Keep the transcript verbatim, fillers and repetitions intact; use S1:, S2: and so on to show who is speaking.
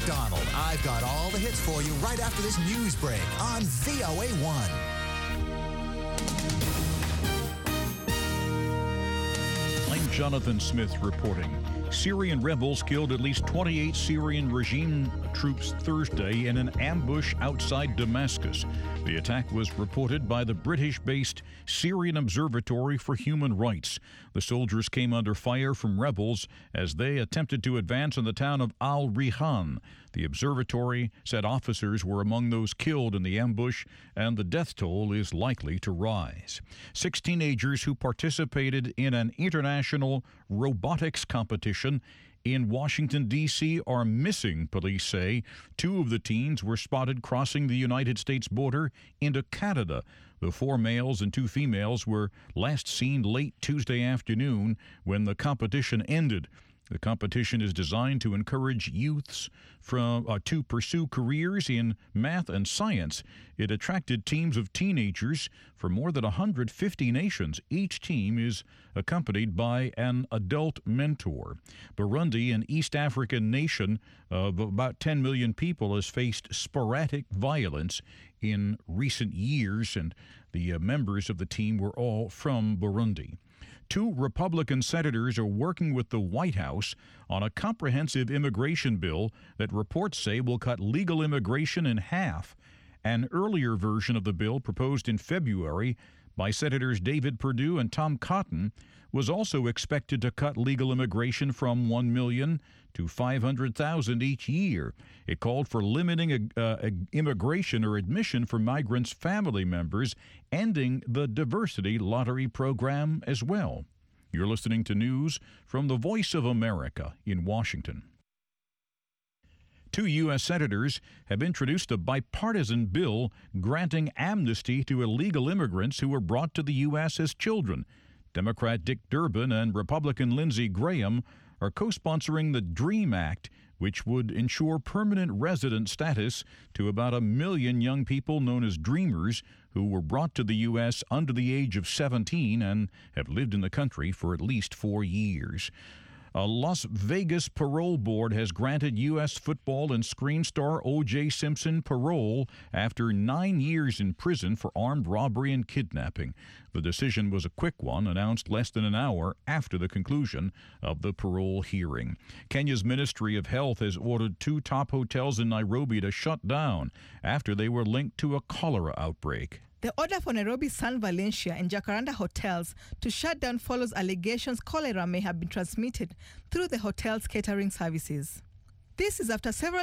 S1: McDonald. I've got all the hits for you right after this news break on V O A one.
S2: I'm Jonathan Smith reporting. Syrian rebels killed at least twenty-eight Syrian regime troops Thursday in an ambush outside Damascus. The attack was reported by the British-based Syrian Observatory for Human Rights. The soldiers came under fire from rebels as they attempted to advance in the town of Al-Rihan. The observatory said officers were among those killed in the ambush, and the death toll is likely to rise. Six teenagers who participated in an international robotics competition in Washington, D C are missing, police say. Two of the teens were spotted crossing the United States border into Canada. The four males and two females were last seen late Tuesday afternoon when the competition ended. The competition is designed to encourage youths from uh, to pursue careers in math and science. It attracted teams of teenagers from more than one hundred fifty nations. Each team is accompanied by an adult mentor. Burundi, an East African nation of about ten million people, has faced sporadic violence in recent years, and the uh, members of the team were all from Burundi. Two Republican senators are working with the White House on a comprehensive immigration bill that reports say will cut legal immigration in half. An earlier version of the bill, proposed in February by Senators David Perdue and Tom Cotton, was also expected to cut legal immigration from one million to five hundred thousand each year. It called for limiting uh, immigration or admission for migrants' family members, ending the diversity lottery program as well. You're listening to news from the Voice of America in Washington. Two U S senators have introduced a bipartisan bill granting amnesty to illegal immigrants who were brought to the U S as children. Democrat Dick Durbin and Republican Lindsey Graham are co-sponsoring the DREAM Act, which would ensure permanent resident status to about a million young people known as Dreamers who were brought to the U S under the age of seventeen and have lived in the country for at least four years. A Las Vegas parole board has granted U S football and screen star O J Simpson parole after nine years in prison for armed robbery and kidnapping. The decision was a quick one, announced less than an hour after the conclusion of the parole hearing. Kenya's Ministry of Health has ordered two top hotels in Nairobi to shut down after they were linked to a cholera outbreak.
S3: The order for Nairobi Sun Valencia and Jacaranda hotels to shut down follows allegations cholera may have been transmitted through the hotel's catering services. This is after several